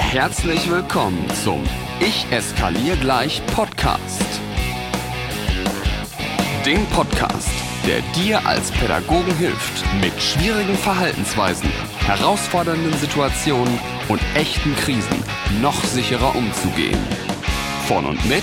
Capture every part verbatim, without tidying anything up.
Herzlich willkommen zum Ich eskaliere gleich Podcast. Dem Podcast, der dir als Pädagogen hilft, mit schwierigen Verhaltensweisen, herausfordernden Situationen und echten Krisen noch sicherer umzugehen. Von und mit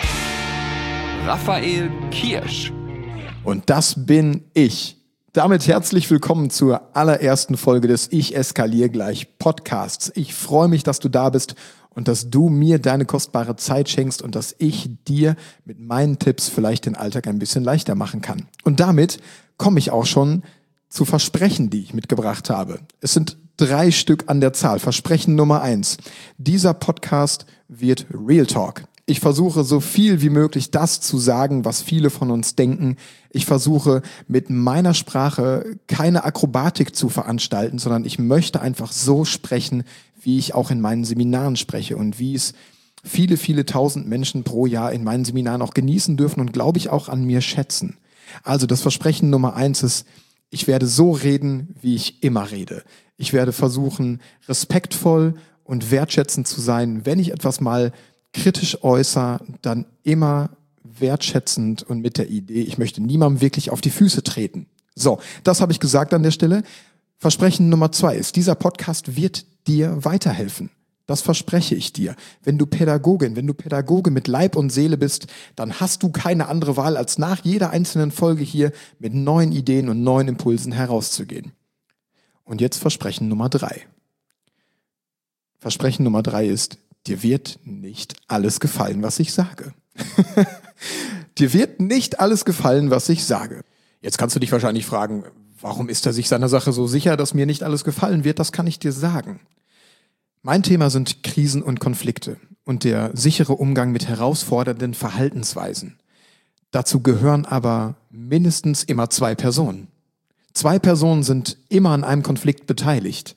Raphael Kirsch. Und das bin ich. Damit herzlich willkommen zur allerersten Folge des Ich eskaliere gleich Podcasts. Ich freue mich, dass du da bist und dass du mir deine kostbare Zeit schenkst und dass ich dir mit meinen Tipps vielleicht den Alltag ein bisschen leichter machen kann. Und damit komme ich auch schon zu Versprechen, die ich mitgebracht habe. Es sind drei Stück an der Zahl. Versprechen Nummer eins. Dieser Podcast wird Real Talk. Ich versuche so viel wie möglich das zu sagen, was viele von uns denken. Ich versuche mit meiner Sprache keine Akrobatik zu veranstalten, sondern ich möchte einfach so sprechen, wie ich auch in meinen Seminaren spreche und wie es viele, viele tausend Menschen pro Jahr in meinen Seminaren auch genießen dürfen und, glaube ich, auch an mir schätzen. Also das Versprechen Nummer eins ist, ich werde so reden, wie ich immer rede. Ich werde versuchen, respektvoll und wertschätzend zu sein, wenn ich etwas mal kritisch äußere, dann immer wertschätzend und mit der Idee, ich möchte niemandem wirklich auf die Füße treten. So, das habe ich gesagt an der Stelle. Versprechen Nummer zwei ist, dieser Podcast wird dir weiterhelfen. Das verspreche ich dir. Wenn du Pädagogin, wenn du Pädagoge mit Leib und Seele bist, dann hast du keine andere Wahl, als nach jeder einzelnen Folge hier mit neuen Ideen und neuen Impulsen herauszugehen. Und jetzt Versprechen Nummer drei. Versprechen Nummer drei ist, dir wird nicht alles gefallen, was ich sage. Dir wird nicht alles gefallen, was ich sage. Jetzt kannst du dich wahrscheinlich fragen, warum ist er sich seiner Sache so sicher, dass mir nicht alles gefallen wird? Das kann ich dir sagen. Mein Thema sind Krisen und Konflikte und der sichere Umgang mit herausfordernden Verhaltensweisen. Dazu gehören aber mindestens immer zwei Personen. Zwei Personen sind immer an einem Konflikt beteiligt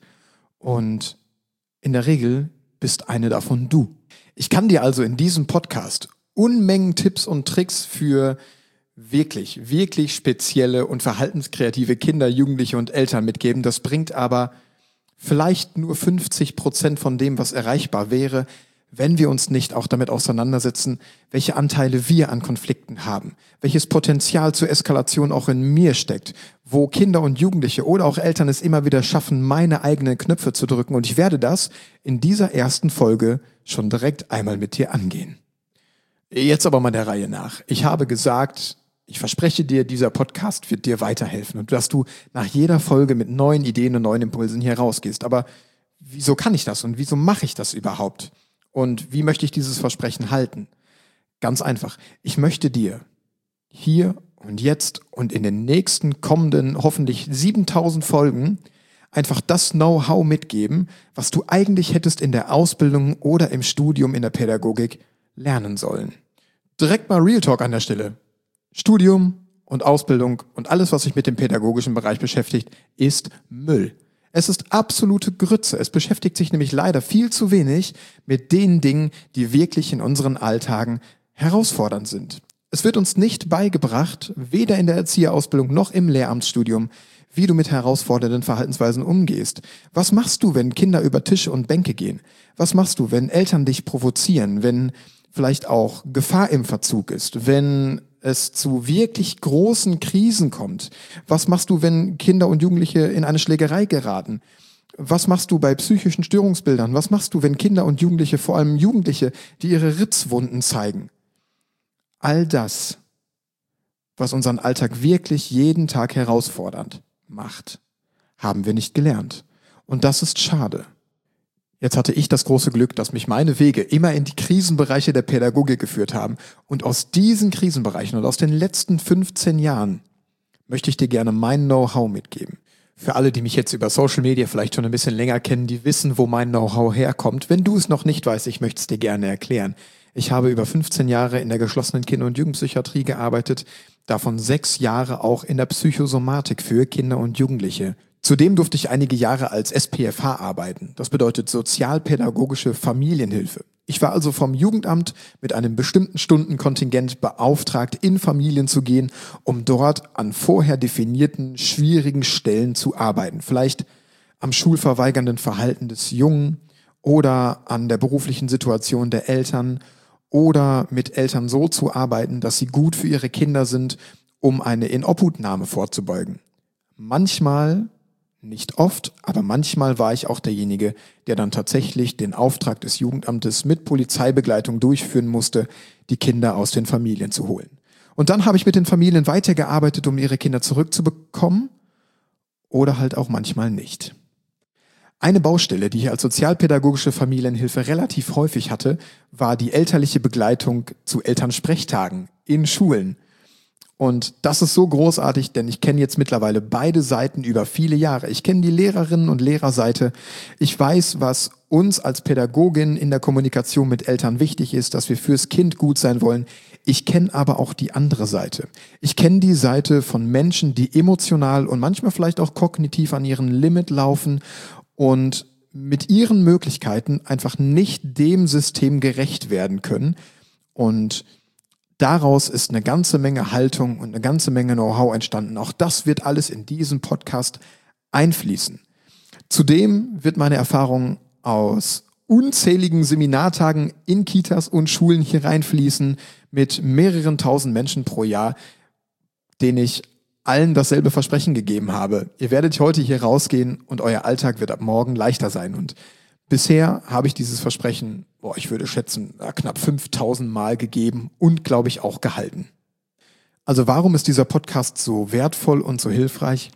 und in der Regel bist eine davon du. Ich kann dir also in diesem Podcast Unmengen Tipps und Tricks für wirklich, wirklich spezielle und verhaltenskreative Kinder, Jugendliche und Eltern mitgeben. Das bringt aber vielleicht nur fünfzig Prozent von dem, was erreichbar wäre, wenn wir uns nicht auch damit auseinandersetzen, welche Anteile wir an Konflikten haben, welches Potenzial zur Eskalation auch in mir steckt, wo Kinder und Jugendliche oder auch Eltern es immer wieder schaffen, meine eigenen Knöpfe zu drücken. Und ich werde das in dieser ersten Folge schon direkt einmal mit dir angehen. Jetzt aber mal der Reihe nach. Ich habe gesagt, ich verspreche dir, dieser Podcast wird dir weiterhelfen und dass du nach jeder Folge mit neuen Ideen und neuen Impulsen hier rausgehst. Aber wieso kann ich das und wieso mache ich das überhaupt? Und wie möchte ich dieses Versprechen halten? Ganz einfach. Ich möchte dir hier und jetzt und in den nächsten kommenden hoffentlich siebentausend Folgen einfach das Know-how mitgeben, was du eigentlich hättest in der Ausbildung oder im Studium in der Pädagogik lernen sollen. Direkt mal Real Talk an der Stelle. Studium und Ausbildung und alles, was sich mit dem pädagogischen Bereich beschäftigt, ist Müll. Es ist absolute Grütze. Es beschäftigt sich nämlich leider viel zu wenig mit den Dingen, die wirklich in unseren Alltagen herausfordernd sind. Es wird uns nicht beigebracht, weder in der Erzieherausbildung noch im Lehramtsstudium, wie du mit herausfordernden Verhaltensweisen umgehst. Was machst du, wenn Kinder über Tische und Bänke gehen? Was machst du, wenn Eltern dich provozieren, wenn vielleicht auch Gefahr im Verzug ist, wenn es zu wirklich großen Krisen kommt? Was machst du, wenn Kinder und Jugendliche in eine Schlägerei geraten? Was machst du bei psychischen Störungsbildern? Was machst du, wenn Kinder und Jugendliche, vor allem Jugendliche, die ihre Ritzwunden zeigen? All das, was unseren Alltag wirklich jeden Tag herausfordernd macht, haben wir nicht gelernt. Und das ist schade. Jetzt hatte ich das große Glück, dass mich meine Wege immer in die Krisenbereiche der Pädagogik geführt haben. Und aus diesen Krisenbereichen und aus den letzten fünfzehn Jahren möchte ich dir gerne mein Know-how mitgeben. Für alle, die mich jetzt über Social Media vielleicht schon ein bisschen länger kennen, die wissen, wo mein Know-how herkommt. Wenn du es noch nicht weißt, ich möchte es dir gerne erklären. Ich habe über fünfzehn Jahre in der geschlossenen Kinder- und Jugendpsychiatrie gearbeitet, davon sechs Jahre auch in der Psychosomatik für Kinder und Jugendliche. Zudem durfte ich einige Jahre als S P F H arbeiten. Das bedeutet sozialpädagogische Familienhilfe. Ich war also vom Jugendamt mit einem bestimmten Stundenkontingent beauftragt, in Familien zu gehen, um dort an vorher definierten, schwierigen Stellen zu arbeiten. Vielleicht am schulverweigernden Verhalten des Jungen oder an der beruflichen Situation der Eltern oder mit Eltern so zu arbeiten, dass sie gut für ihre Kinder sind, um eine Inobhutnahme vorzubeugen. Manchmal, nicht oft, aber manchmal war ich auch derjenige, der dann tatsächlich den Auftrag des Jugendamtes mit Polizeibegleitung durchführen musste, die Kinder aus den Familien zu holen. Und dann habe ich mit den Familien weitergearbeitet, um ihre Kinder zurückzubekommen oder halt auch manchmal nicht. Eine Baustelle, die ich als sozialpädagogische Familienhilfe relativ häufig hatte, war die elterliche Begleitung zu Elternsprechtagen in Schulen. Und das ist so großartig, denn ich kenne jetzt mittlerweile beide Seiten über viele Jahre. Ich kenne die Lehrerinnen- und Lehrerseite. Ich weiß, was uns als Pädagogin in der Kommunikation mit Eltern wichtig ist, dass wir fürs Kind gut sein wollen. Ich kenne aber auch die andere Seite. Ich kenne die Seite von Menschen, die emotional und manchmal vielleicht auch kognitiv an ihren Limit laufen und mit ihren Möglichkeiten einfach nicht dem System gerecht werden können. Und daraus ist eine ganze Menge Haltung und eine ganze Menge Know-how entstanden. Auch das wird alles in diesen Podcast einfließen. Zudem wird meine Erfahrung aus unzähligen Seminartagen in Kitas und Schulen hier reinfließen mit mehreren tausend Menschen pro Jahr, denen ich allen dasselbe Versprechen gegeben habe. Ihr werdet heute hier rausgehen und euer Alltag wird ab morgen leichter sein. Und bisher habe ich dieses Versprechen, boah, ich würde schätzen, knapp fünftausend Mal gegeben und, glaube ich, auch gehalten. Also warum ist dieser Podcast so wertvoll und so hilfreich?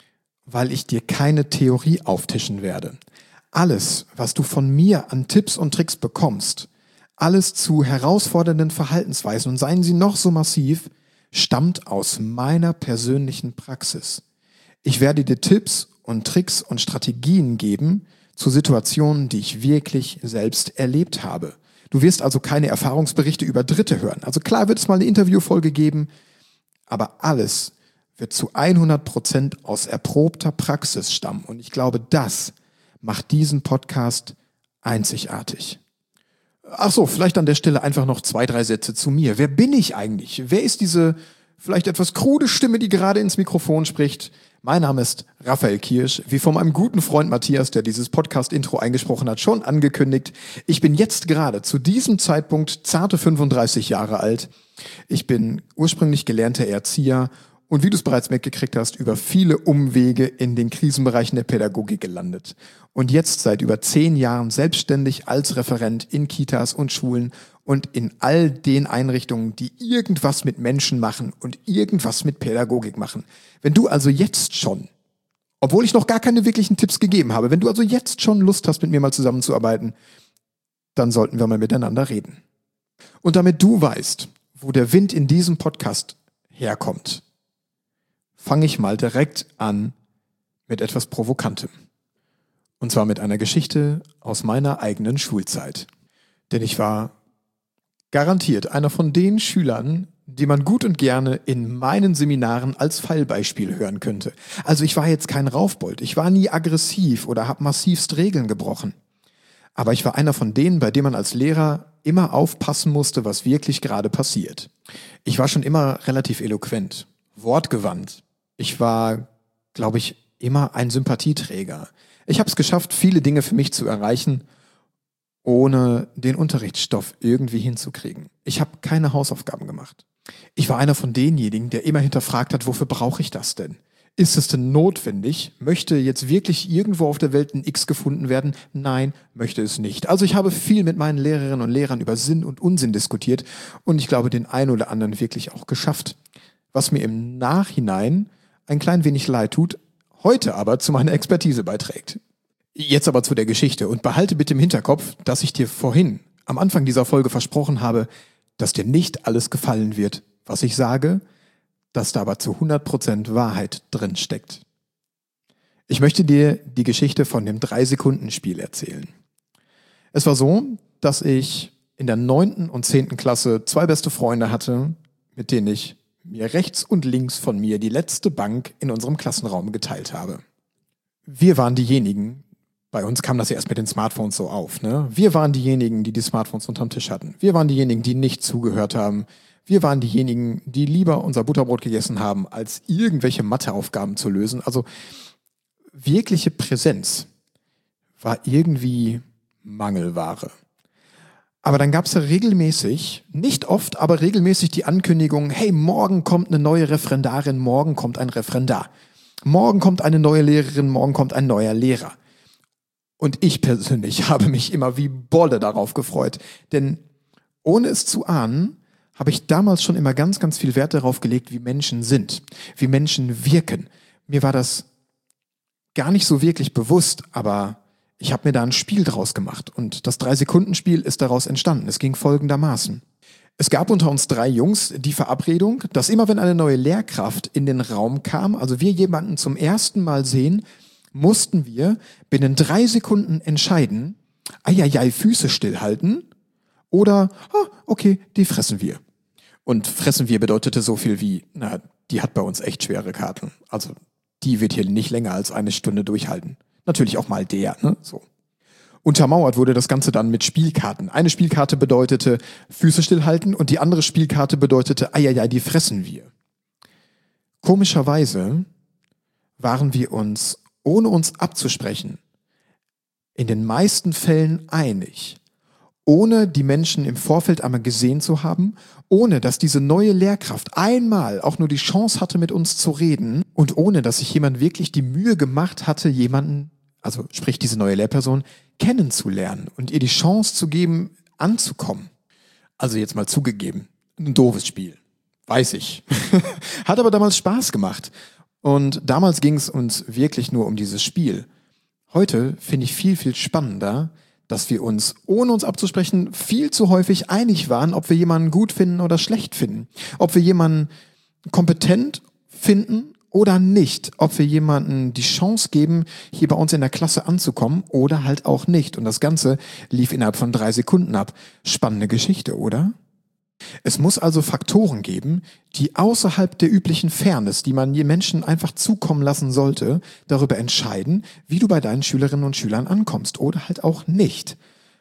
Weil ich dir keine Theorie auftischen werde. Alles, was du von mir an Tipps und Tricks bekommst, alles zu herausfordernden Verhaltensweisen und seien sie noch so massiv, stammt aus meiner persönlichen Praxis. Ich werde dir Tipps und Tricks und Strategien geben zu Situationen, die ich wirklich selbst erlebt habe. Du wirst also keine Erfahrungsberichte über Dritte hören. Also klar wird es mal eine Interviewfolge geben, aber alles wird zu hundert Prozent aus erprobter Praxis stammen. Und ich glaube, das macht diesen Podcast einzigartig. Ach so, vielleicht an der Stelle einfach noch zwei, drei Sätze zu mir. Wer bin ich eigentlich? Wer ist diese vielleicht etwas krude Stimme, die gerade ins Mikrofon spricht? Mein Name ist Raphael Kirsch, wie von meinem guten Freund Matthias, der dieses Podcast-Intro eingesprochen hat, schon angekündigt. Ich bin jetzt gerade zu diesem Zeitpunkt zarte fünfunddreißig Jahre alt. Ich bin ursprünglich gelernter Erzieher und wie du es bereits mitgekriegt hast, über viele Umwege in den Krisenbereichen der Pädagogik gelandet. Und jetzt seit über zehn Jahren selbstständig als Referent in Kitas und Schulen und in all den Einrichtungen, die irgendwas mit Menschen machen und irgendwas mit Pädagogik machen. Wenn du also jetzt schon, obwohl ich noch gar keine wirklichen Tipps gegeben habe, wenn du also jetzt schon Lust hast, mit mir mal zusammenzuarbeiten, dann sollten wir mal miteinander reden. Und damit du weißt, wo der Wind in diesem Podcast herkommt, fange ich mal direkt an mit etwas Provokantem. Und zwar mit einer Geschichte aus meiner eigenen Schulzeit. Denn ich war garantiert einer von den Schülern, die man gut und gerne in meinen Seminaren als Fallbeispiel hören könnte. Also ich war jetzt kein Raufbold, ich war nie aggressiv oder habe massivst Regeln gebrochen. Aber ich war einer von denen, bei dem man als Lehrer immer aufpassen musste, was wirklich gerade passiert. Ich war schon immer relativ eloquent, wortgewandt. Ich war, glaube ich, immer ein Sympathieträger. Ich habe es geschafft, viele Dinge für mich zu erreichen, ohne den Unterrichtsstoff irgendwie hinzukriegen. Ich habe keine Hausaufgaben gemacht. Ich war einer von denjenigen, der immer hinterfragt hat, wofür brauche ich das denn? Ist es denn notwendig? Möchte jetzt wirklich irgendwo auf der Welt ein X gefunden werden? Nein, möchte es nicht. Also ich habe viel mit meinen Lehrerinnen und Lehrern über Sinn und Unsinn diskutiert und ich glaube, den einen oder anderen wirklich auch geschafft. Was mir im Nachhinein ein klein wenig leid tut, heute aber zu meiner Expertise beiträgt. Jetzt aber zu der Geschichte und behalte bitte im Hinterkopf, dass ich dir vorhin am Anfang dieser Folge versprochen habe, dass dir nicht alles gefallen wird, was ich sage, dass da aber zu hundert Prozent Wahrheit drin steckt. Ich möchte dir die Geschichte von dem drei-Sekunden-Spiel erzählen. Es war so, dass ich in der neunten und zehnten Klasse zwei beste Freunde hatte, mit denen ich mir rechts und links von mir die letzte Bank in unserem Klassenraum geteilt habe. Wir waren diejenigen, bei uns kam das ja erst mit den Smartphones so auf, ne? Wir waren diejenigen, die die Smartphones unterm Tisch hatten. Wir waren diejenigen, die nicht zugehört haben. Wir waren diejenigen, die lieber unser Butterbrot gegessen haben, als irgendwelche Matheaufgaben zu lösen. Also wirkliche Präsenz war irgendwie Mangelware. Aber dann gab es ja regelmäßig, nicht oft, aber regelmäßig die Ankündigung, hey, morgen kommt eine neue Referendarin, morgen kommt ein Referendar. Morgen kommt eine neue Lehrerin, morgen kommt ein neuer Lehrer. Und ich persönlich habe mich immer wie Bolle darauf gefreut. Denn ohne es zu ahnen, habe ich damals schon immer ganz, ganz viel Wert darauf gelegt, wie Menschen sind, wie Menschen wirken. Mir war das gar nicht so wirklich bewusst, aber ich habe mir da ein Spiel draus gemacht und das Drei-Sekunden-Spiel ist daraus entstanden. Es ging folgendermaßen. Es gab unter uns drei Jungs die Verabredung, dass immer wenn eine neue Lehrkraft in den Raum kam, also wir jemanden zum ersten Mal sehen, mussten wir binnen drei Sekunden entscheiden, eieiei, Füße stillhalten oder, ah, okay, die fressen wir. Und fressen wir bedeutete so viel wie, na, die hat bei uns echt schwere Karten. Also die wird hier nicht länger als eine Stunde durchhalten. Natürlich auch mal der, ne? So. Untermauert wurde das Ganze dann mit Spielkarten. Eine Spielkarte bedeutete Füße stillhalten und die andere Spielkarte bedeutete, eieiei, die fressen wir. Komischerweise waren wir uns, ohne uns abzusprechen, in den meisten Fällen einig. Ohne die Menschen im Vorfeld einmal gesehen zu haben, ohne dass diese neue Lehrkraft einmal auch nur die Chance hatte, mit uns zu reden und ohne dass sich jemand wirklich die Mühe gemacht hatte, jemanden, also sprich diese neue Lehrperson, kennenzulernen und ihr die Chance zu geben, anzukommen. Also jetzt mal zugegeben, ein doofes Spiel, weiß ich. Hat aber damals Spaß gemacht. Und damals ging es uns wirklich nur um dieses Spiel. Heute finde ich viel, viel spannender, dass wir uns, ohne uns abzusprechen, viel zu häufig einig waren, ob wir jemanden gut finden oder schlecht finden. Ob wir jemanden kompetent finden oder nicht. Ob wir jemanden die Chance geben, hier bei uns in der Klasse anzukommen oder halt auch nicht. Und das Ganze lief innerhalb von drei Sekunden ab. Spannende Geschichte, oder? Es muss also Faktoren geben, die außerhalb der üblichen Fairness, die man je Menschen einfach zukommen lassen sollte, darüber entscheiden, wie du bei deinen Schülerinnen und Schülern ankommst oder halt auch nicht.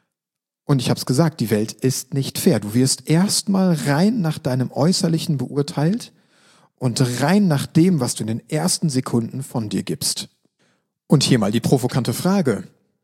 Und ich habe es gesagt, die Welt ist nicht fair. Du wirst erstmal rein nach deinem Äußerlichen beurteilt und rein nach dem, was du in den ersten Sekunden von dir gibst. Und hier mal die provokante Frage.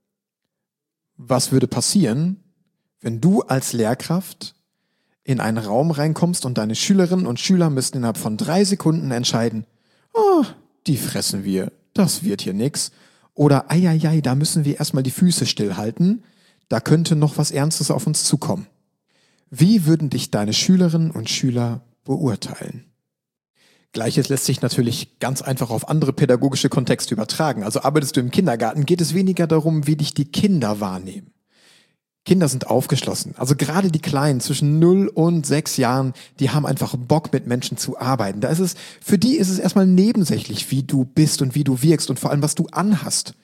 Was würde passieren, wenn du als Lehrkraft in einen Raum reinkommst und deine Schülerinnen und Schüler müssten innerhalb von drei Sekunden entscheiden, oh, die fressen wir, das wird hier nix. Oder eieiei, da müssen wir erstmal die Füße stillhalten, da könnte noch was Ernstes auf uns zukommen. Wie würden dich deine Schülerinnen und Schüler beurteilen? Gleiches lässt sich natürlich ganz einfach auf andere pädagogische Kontexte übertragen. Also arbeitest du im Kindergarten, geht es weniger darum, wie dich die Kinder wahrnehmen. Kinder sind aufgeschlossen. Also gerade die Kleinen zwischen null und sechs Jahren, die haben einfach Bock, mit Menschen zu arbeiten. Da ist es, für die ist es erstmal nebensächlich, wie du bist und wie du wirkst und vor allem, was du anhast.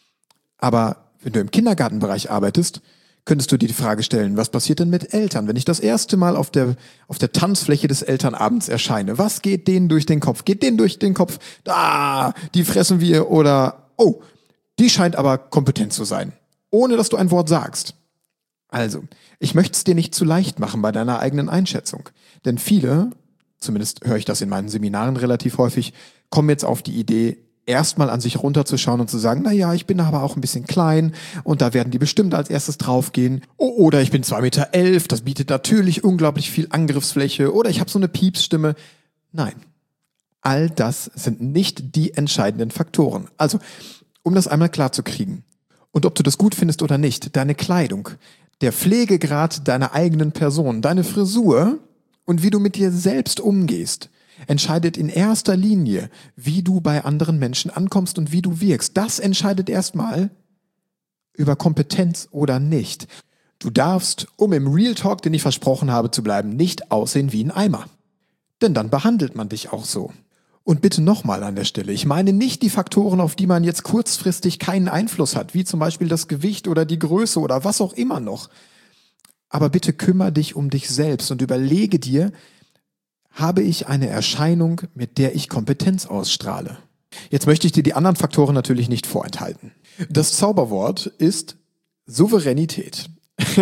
Aber wenn du im Kindergartenbereich arbeitest, könntest du dir die Frage stellen, was passiert denn mit Eltern, wenn ich das erste Mal auf der, auf der Tanzfläche des Elternabends erscheine? Was geht denen durch den Kopf? Geht denen durch den Kopf, ah, die fressen wir oder, oh, die scheint aber kompetent zu sein, ohne dass du ein Wort sagst. Also, ich möchte es dir nicht zu leicht machen bei deiner eigenen Einschätzung. Denn viele, zumindest höre ich das in meinen Seminaren relativ häufig, kommen jetzt auf die Idee, erstmal an sich runterzuschauen und zu sagen, na ja, ich bin aber auch ein bisschen klein und da werden die bestimmt als erstes draufgehen. Oh, oder ich bin zwei Meter elf, das bietet natürlich unglaublich viel Angriffsfläche. Oder ich habe so eine Piepsstimme. Nein, all das sind nicht die entscheidenden Faktoren. Also, um das einmal klar zu kriegen. Und ob du das gut findest oder nicht, deine Kleidung, der Pflegegrad deiner eigenen Person, deine Frisur und wie du mit dir selbst umgehst, entscheidet in erster Linie, wie du bei anderen Menschen ankommst und wie du wirkst. Das entscheidet erstmal über Kompetenz oder nicht. Du darfst, um im Real Talk, den ich versprochen habe zu bleiben, nicht aussehen wie ein Eimer. Denn dann behandelt man dich auch so. Und bitte nochmal an der Stelle, ich meine nicht die Faktoren, auf die man jetzt kurzfristig keinen Einfluss hat, wie zum Beispiel das Gewicht oder die Größe oder was auch immer noch. Aber bitte kümmere dich um dich selbst und überlege dir, habe ich eine Erscheinung, mit der ich Kompetenz ausstrahle? Jetzt möchte ich dir die anderen Faktoren natürlich nicht vorenthalten. Das Zauberwort ist Souveränität.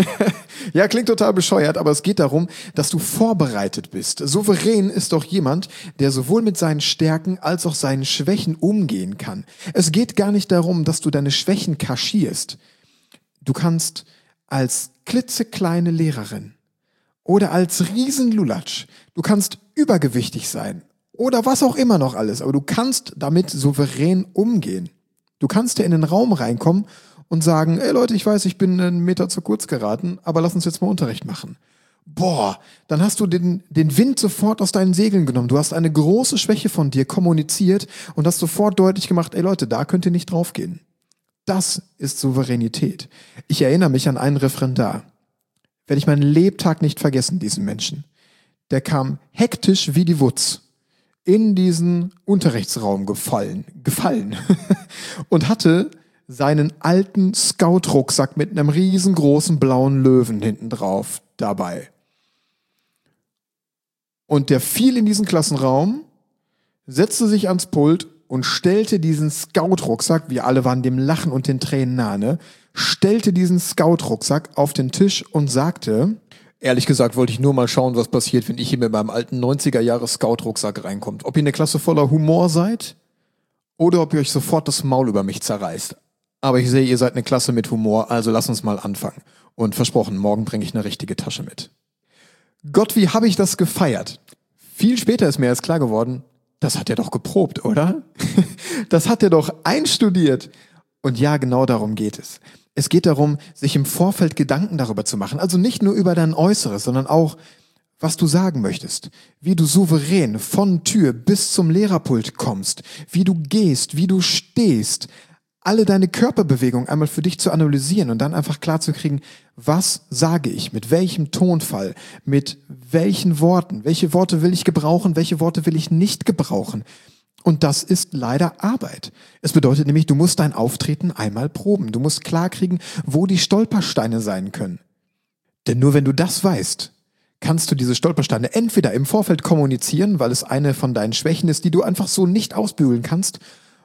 Ja, klingt total bescheuert, aber es geht darum, dass du vorbereitet bist. Souverän ist doch jemand, der sowohl mit seinen Stärken als auch seinen Schwächen umgehen kann. Es geht gar nicht darum, dass du deine Schwächen kaschierst. Du kannst als klitzekleine Lehrerin oder als Riesenlulatsch, du kannst übergewichtig sein oder was auch immer noch alles, aber du kannst damit souverän umgehen. Du kannst ja in den Raum reinkommen und sagen, ey Leute, ich weiß, ich bin einen Meter zu kurz geraten, aber lass uns jetzt mal Unterricht machen. Boah, dann hast du den, den Wind sofort aus deinen Segeln genommen. Du hast eine große Schwäche von dir kommuniziert und hast sofort deutlich gemacht, ey Leute, da könnt ihr nicht draufgehen. Das ist Souveränität. Ich erinnere mich an einen Referendar. Werde ich meinen Lebtag nicht vergessen, diesen Menschen. Der kam hektisch wie die Wutz in diesen Unterrichtsraum gefallen, gefallen und hatte seinen alten Scout-Rucksack mit einem riesengroßen blauen Löwen hinten drauf dabei. Und der fiel in diesen Klassenraum, setzte sich ans Pult und stellte diesen Scout-Rucksack, wir alle waren dem Lachen und den Tränen nahe, ne, stellte diesen Scout-Rucksack auf den Tisch und sagte, ehrlich gesagt wollte ich nur mal schauen, was passiert, wenn ich hier mit meinem alten neunziger-Jahre-Scout-Rucksack reinkomme. Ob ihr eine Klasse voller Humor seid oder ob ihr euch sofort das Maul über mich zerreißt. Aber ich sehe, ihr seid eine Klasse mit Humor, also lasst uns mal anfangen. Und versprochen, morgen bringe ich eine richtige Tasche mit. Gott, wie habe ich das gefeiert? Viel später ist mir erst klar geworden, das hat er doch geprobt, oder? Das hat er doch einstudiert. Und ja, genau darum geht es. Es geht darum, sich im Vorfeld Gedanken darüber zu machen. Also nicht nur über dein Äußeres, sondern auch, was du sagen möchtest. Wie du souverän von Tür bis zum Lehrerpult kommst. Wie du gehst, wie du stehst. Alle deine Körperbewegungen einmal für dich zu analysieren und dann einfach klar zu kriegen, was sage ich, mit welchem Tonfall, mit welchen Worten, welche Worte will ich gebrauchen, welche Worte will ich nicht gebrauchen. Und das ist leider Arbeit. Es bedeutet nämlich, du musst dein Auftreten einmal proben. Du musst klarkriegen, wo die Stolpersteine sein können. Denn nur wenn du das weißt, kannst du diese Stolpersteine entweder im Vorfeld kommunizieren, weil es eine von deinen Schwächen ist, die du einfach so nicht ausbügeln kannst,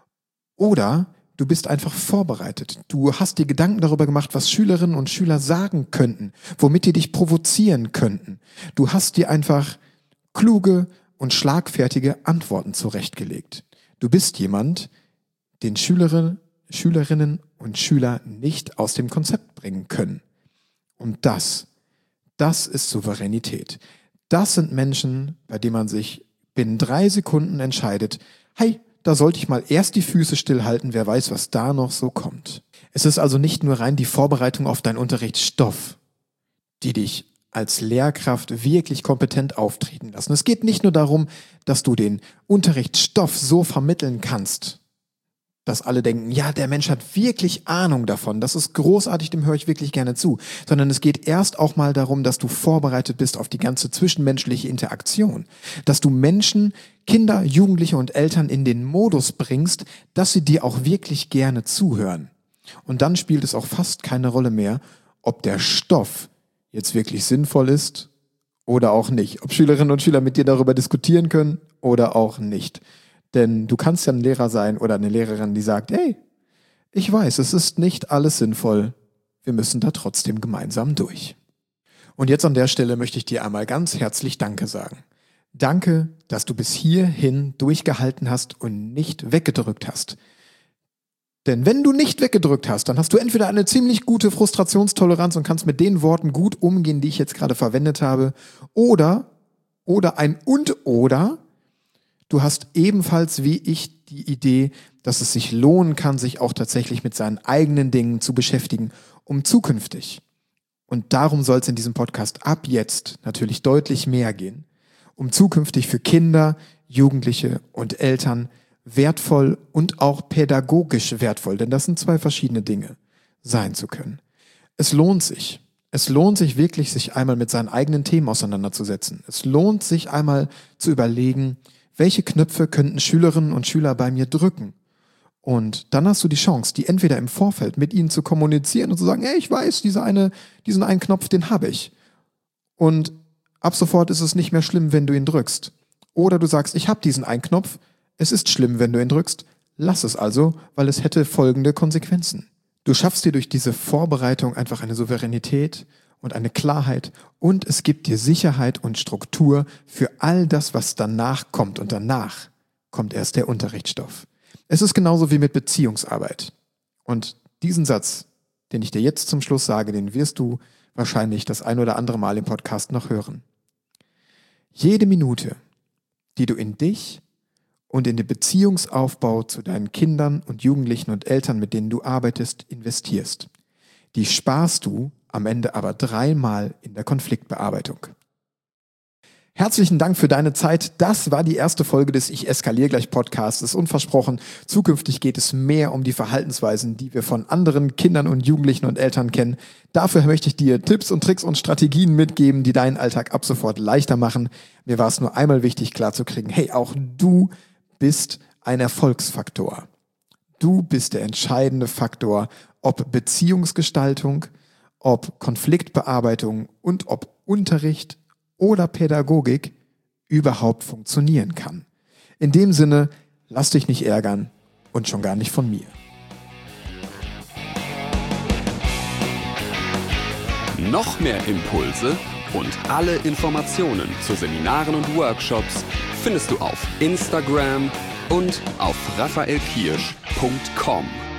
oder du bist einfach vorbereitet. Du hast dir Gedanken darüber gemacht, was Schülerinnen und Schüler sagen könnten, womit die dich provozieren könnten. Du hast dir einfach kluge und schlagfertige Antworten zurechtgelegt. Du bist jemand, den Schülerinnen, Schülerinnen und Schüler nicht aus dem Konzept bringen können. Und das, das ist Souveränität. Das sind Menschen, bei denen man sich binnen drei Sekunden entscheidet, hey, da sollte ich mal erst die Füße stillhalten, wer weiß, was da noch so kommt. Es ist also nicht nur rein die Vorbereitung auf deinen Unterrichtsstoff, die dich als Lehrkraft wirklich kompetent auftreten lassen. Es geht nicht nur darum, dass du den Unterrichtsstoff so vermitteln kannst, dass alle denken, ja, der Mensch hat wirklich Ahnung davon, das ist großartig, dem höre ich wirklich gerne zu, sondern es geht erst auch mal darum, dass du vorbereitet bist auf die ganze zwischenmenschliche Interaktion, dass du Menschen, Kinder, Jugendliche und Eltern in den Modus bringst, dass sie dir auch wirklich gerne zuhören. Und dann spielt es auch fast keine Rolle mehr, ob der Stoff jetzt wirklich sinnvoll ist oder auch nicht, ob Schülerinnen und Schüler mit dir darüber diskutieren können oder auch nicht. Denn du kannst ja ein Lehrer sein oder eine Lehrerin, die sagt, hey, ich weiß, es ist nicht alles sinnvoll, wir müssen da trotzdem gemeinsam durch. Und jetzt an der Stelle möchte ich dir einmal ganz herzlich Danke sagen. Danke, dass du bis hierhin durchgehalten hast und nicht weggedrückt hast. Denn wenn du nicht weggedrückt hast, dann hast du entweder eine ziemlich gute Frustrationstoleranz und kannst mit den Worten gut umgehen, die ich jetzt gerade verwendet habe, oder, oder ein und oder, du hast ebenfalls wie ich die Idee, dass es sich lohnen kann, sich auch tatsächlich mit seinen eigenen Dingen zu beschäftigen, um zukünftig. Und darum soll es in diesem Podcast ab jetzt natürlich deutlich mehr gehen, um zukünftig für Kinder, Jugendliche und Eltern wertvoll und auch pädagogisch wertvoll, denn das sind zwei verschiedene Dinge, sein zu können. Es lohnt sich. Es lohnt sich wirklich, sich einmal mit seinen eigenen Themen auseinanderzusetzen. Es lohnt sich einmal zu überlegen, welche Knöpfe könnten Schülerinnen und Schüler bei mir drücken? Und dann hast du die Chance, die entweder im Vorfeld mit ihnen zu kommunizieren und zu sagen, hey, ich weiß, diese eine, diesen einen Knopf, den habe ich. Und ab sofort ist es nicht mehr schlimm, wenn du ihn drückst. Oder du sagst, ich habe diesen einen Knopf, es ist schlimm, wenn du ihn drückst, lass es also, weil es hätte folgende Konsequenzen. Du schaffst dir durch diese Vorbereitung einfach eine Souveränität und eine Klarheit und es gibt dir Sicherheit und Struktur für all das, was danach kommt. Und danach kommt erst der Unterrichtsstoff. Es ist genauso wie mit Beziehungsarbeit. Und diesen Satz, den ich dir jetzt zum Schluss sage, den wirst du wahrscheinlich das ein oder andere Mal im Podcast noch hören. Jede Minute, die du in dich und in den Beziehungsaufbau zu deinen Kindern und Jugendlichen und Eltern, mit denen du arbeitest, investierst, die sparst du am Ende aber dreimal in der Konfliktbearbeitung. Herzlichen Dank für deine Zeit. Das war die erste Folge des Ich eskaliere gleich Podcasts. Und versprochen, zukünftig geht es mehr um die Verhaltensweisen, die wir von anderen Kindern und Jugendlichen und Eltern kennen. Dafür möchte ich dir Tipps und Tricks und Strategien mitgeben, die deinen Alltag ab sofort leichter machen. Mir war es nur einmal wichtig, klarzukriegen, hey, auch du bist ein Erfolgsfaktor. Du bist der entscheidende Faktor, ob Beziehungsgestaltung, ob Konfliktbearbeitung und ob Unterricht oder Pädagogik überhaupt funktionieren kann. In dem Sinne, lass dich nicht ärgern und schon gar nicht von mir. Noch mehr Impulse und alle Informationen zu Seminaren und Workshops findest du auf Instagram und auf raphael kirsch punkt com.